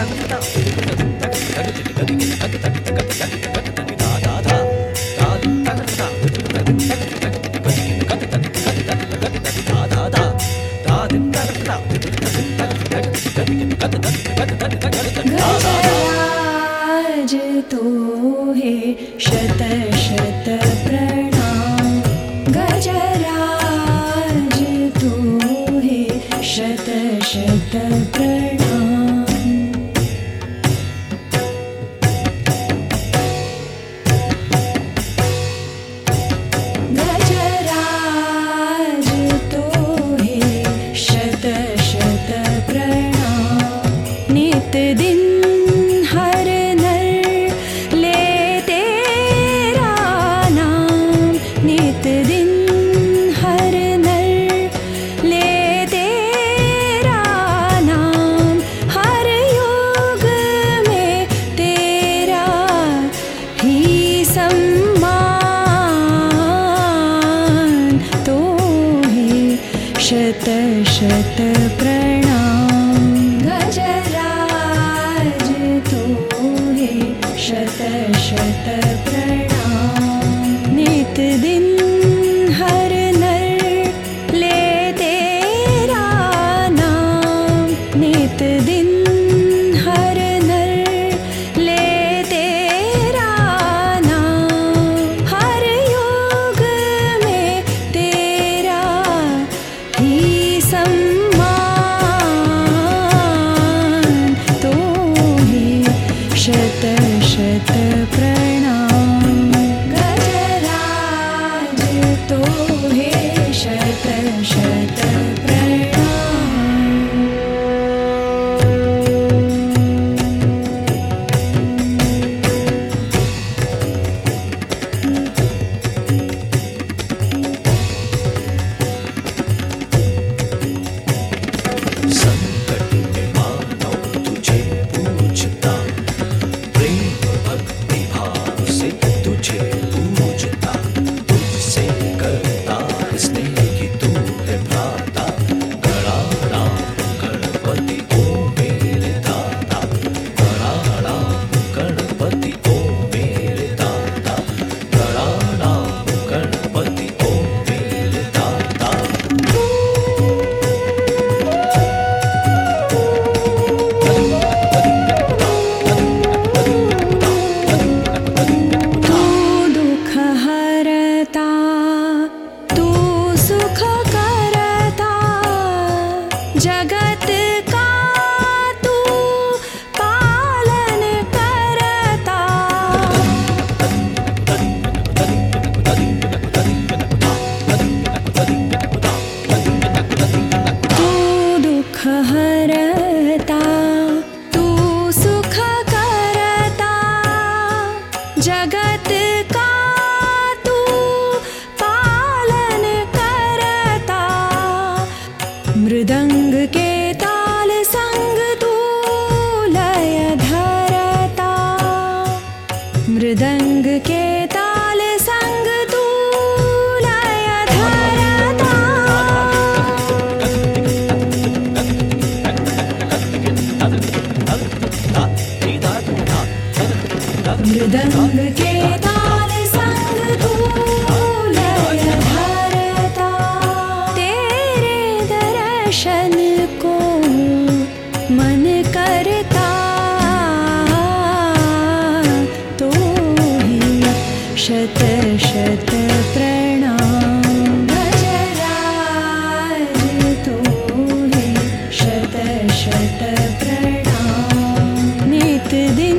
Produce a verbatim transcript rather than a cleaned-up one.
गजराज तो है शत शत प्रणाम, गजराज तो है शत शत प्रणाम। गजराज तो है शत शत प्रणाम, नित दिन हर नर ले तेरा नाम, नित दिन हर नर ले तेरा नाम, हर युग में तेरा ही सम्मान, तो ही शत शत प्रणाम। गजराज तो है शत शत प्रणाम, नित दिन हर नर ले तेरा नाम, नित दिन हर नर ले तेरा नाम, हर युग में तेरा ही सम्मान, तो ही शत शत प्रणाम। गजराज तो है शत शत प्रणाम। संकट में मानव तुझे पूछता, प्रेम भक्ति भाव से तुझे पूजता, तुझसे करता स्नेह की तू है भ्राता, गणानां गणपति ओ मेरे दाता, गणानां गणपति ओ मेरे दाता, गणानां गणपति ओ मेरे दाता। तू दुख हरता, तू सुख करता, जगत का तू पालन करता। तू दुख हरता, तू सुख करता, जगत का तू पालन करता। मृदंग के ताल संग तू लय धरता, मृदंग के ताल संग तू लय धरता। मृदंग के ताल संग तू लय धरता, तेरे दर्शन को मन करता, तो ही शत शत प्रणाम। गजराज तो है शत शत प्रणाम, नित दिन